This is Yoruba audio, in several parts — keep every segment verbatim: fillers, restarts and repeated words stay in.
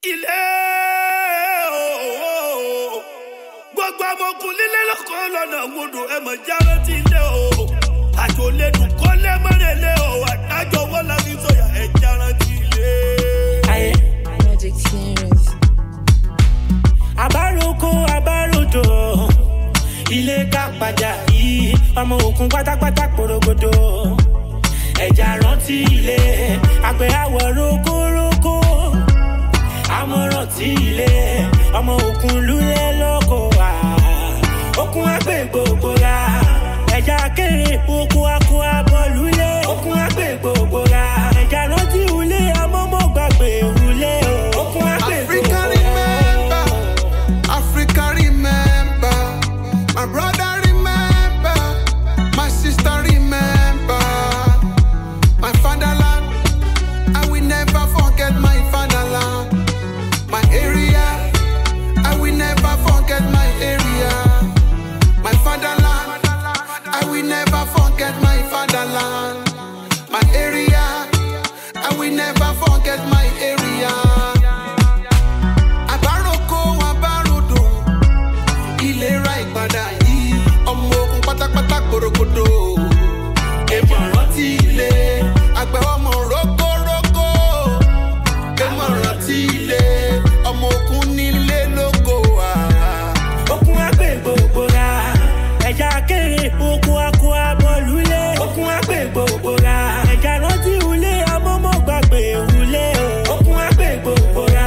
ilé o gbogbo amọ̀kùn lílé lọ́kọ̀ lọ́nà gbọdọ̀ ẹ mọ̀ járe ti ilé o àjò lẹ́nu kọ́lé mọ́rẹ̀lẹ́ o àdájọ́ wọ́n láti sọ̀yà ẹ járe ti ilé. Magic Series. Àbáròkó àbáròdò ilé ká padà yìí ọmọ òkun pátápátá porogodo ẹja rántí ilé àgbẹ̀ àwọ̀ rókórókó àmọ̀ràn tí ilé ọmọ òkun lúlẹ̀ lóko wá òkun àgbẹ̀ gbogbo ra ẹja kéré òkun akọ abọ́ lúlẹ̀ òkun àgbẹ̀ gbogbo ra ẹja rántí ilé amọ́mọ́ gbàgbé ìwúlẹ̀ òkun àgbẹ̀ gbogbo ra. Africa remember, my brother remember, my sister remember, my fatherland. I will never forget my fatherland, my area. I will never forget my area, my fatherland. I will never forget my fatherland, my area. I will never forget my area. Ìlera ìpadà yìí ọmọ ogun pátápátá gbòrògbòdò èmọ̀ rántí ilé àgbẹ̀ ọmọ rókórókó èmọ̀ rántí ilé ọmọ ogun nílé lóko wá. Okun àgbẹ̀ gbogbo ra ẹja kéré okun akọ abọ́ lulẹ̀ okun àgbẹ̀ gbogbo ra ẹja rántí ilé amọ́mọ́ gbàgbé ìwúlẹ̀ okun àgbẹ̀ gbogbo ra.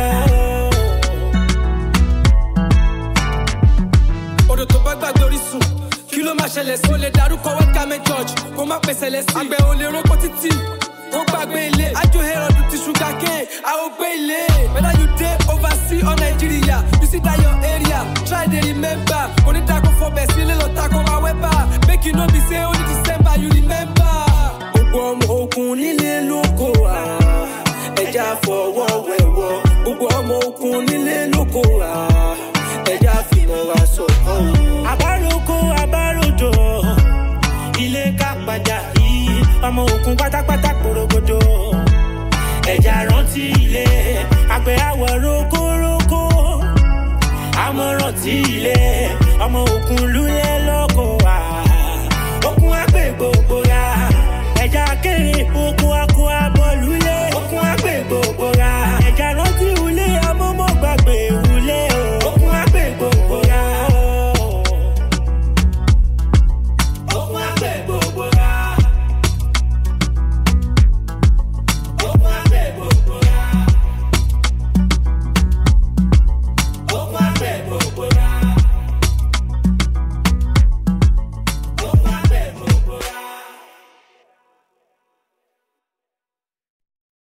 Odò tó bá gbàgbé orísun kí ló máa ṣẹlẹ̀ sí. O lè darúkọ wẹ́kámẹ́ George kó má pèsè lẹ́sìn. Àgbẹ̀ ò lè rókò títì kó gbàgbé ilé. Ajo Herod ti ṣúgà ké àwọn gbé ilé. Whether you dey overseas or Nigeria, you see that your area. Try dey remember. Onídàkọ̀ fọbẹ̀ sílé lọ takọ̀ máa wẹ́bà. Make you no be say only December you remember. Gbogbo ọmọ ogun nílé lóko wá ẹja fọwọ́ wẹ̀wọ̀. Gbogbo ọmọ ogun nílé lóko wá ẹja fìmọ̀ wá sọ̀kọ̀. Àbáròkó àbáròdò ilé ká padà yìí ọmọ òkun pátápátá porogodo ẹja rántí ilé àgbẹ̀ àwọ̀ rókórókó àmọ̀ràn tí ilé ọmọ òkun lúlẹ̀.